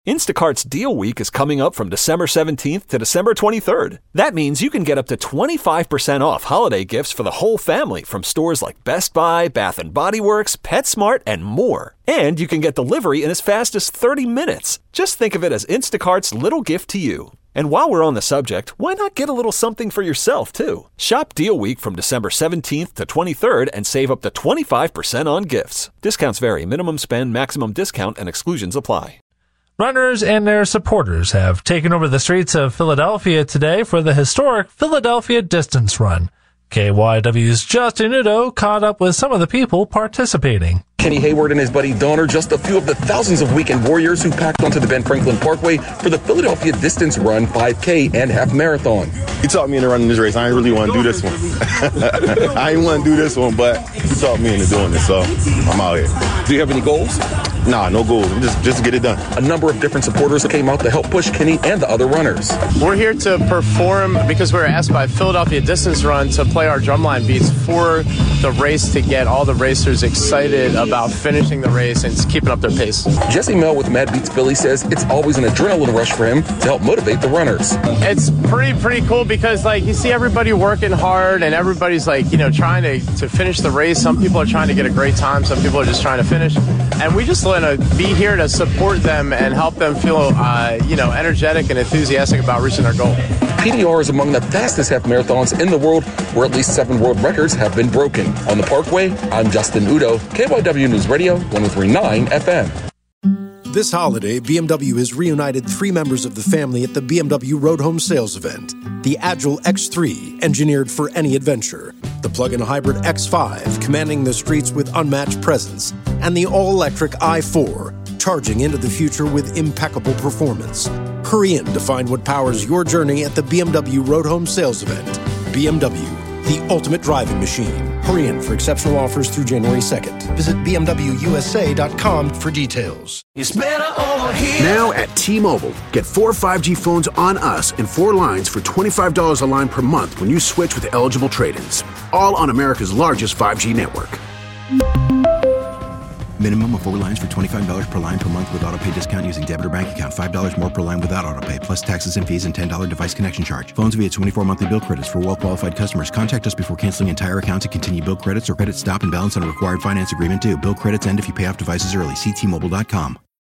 Instacart's Deal Week is coming up from December 17th to December 23rd. That means you can get up to 25% off holiday gifts for the whole family from stores like Best Buy, Bath & Body Works, PetSmart, and more. And you can get delivery in as fast as 30 minutes. Just think of it as Instacart's little gift to you. And while we're on the subject, why not get a little something for yourself, too? Shop Deal Week from December 17th to 23rd and save up to 25% on gifts. Discounts vary. Minimum spend, maximum discount, and exclusions apply. Runners and their supporters have taken over the streets of Philadelphia today for the historic Philadelphia Distance Run. KYW's Justin Udo caught up with some of the people participating. Kenny Hayward and his buddy Don are just a few of the thousands of weekend warriors who packed onto the Ben Franklin Parkway for the Philadelphia Distance Run 5K and half marathon. He taught me into running this race. I didn't really want to do this one. I didn't want to do this one, but he taught me into doing it, so I'm out here. Do you have any goals? Nah, no goals. Just to get it done. A number of different supporters came out to help push Kenny and the other runners. We're here to perform because we were asked by Philadelphia Distance Run to play our drumline beats for the race to get all the racers excited about finishing the race and keeping up their pace. Jesse Mel with Mad Beats Philly says it's always an adrenaline rush for him to help motivate the runners. It's pretty cool because you see everybody working hard and everybody's trying to finish the race. Some people are trying to get a great time. Some people are just trying to finish. And we just want to be here to support them and help them feel energetic and enthusiastic about reaching their goal. PDR is among the fastest half marathons in the world, where at least 7 world records have been broken. On the Parkway, I'm Justin Udo, KYW News Radio, 103.9 FM. This holiday, BMW has reunited 3 members of the family at the BMW Road Home Sales event. The Agile X3, engineered for any adventure. The plug-in hybrid X5, commanding the streets with unmatched presence. And the all-electric i4, charging into the future with impeccable performance. Hurry in to find what powers your journey at the BMW Road Home Sales event. BMW, the ultimate driving machine. Hurry in for exceptional offers through January 2nd. Visit BMWUSA.com for details. It's better over here. Now at T-Mobile, get 4 5G phones on us and 4 lines for $25 a line per month when you switch with eligible trade-ins. All on America's largest 5G network. Minimum of 4 lines for $25 per line per month with autopay discount using debit or bank account. $5 more per line without autopay, plus taxes and fees and $10 device connection charge. Phones via 24 monthly bill credits for well-qualified customers. Contact us before canceling entire account to continue bill credits or credit stop and balance on a required finance agreement due. Bill credits end if you pay off devices early. See T-Mobile.com.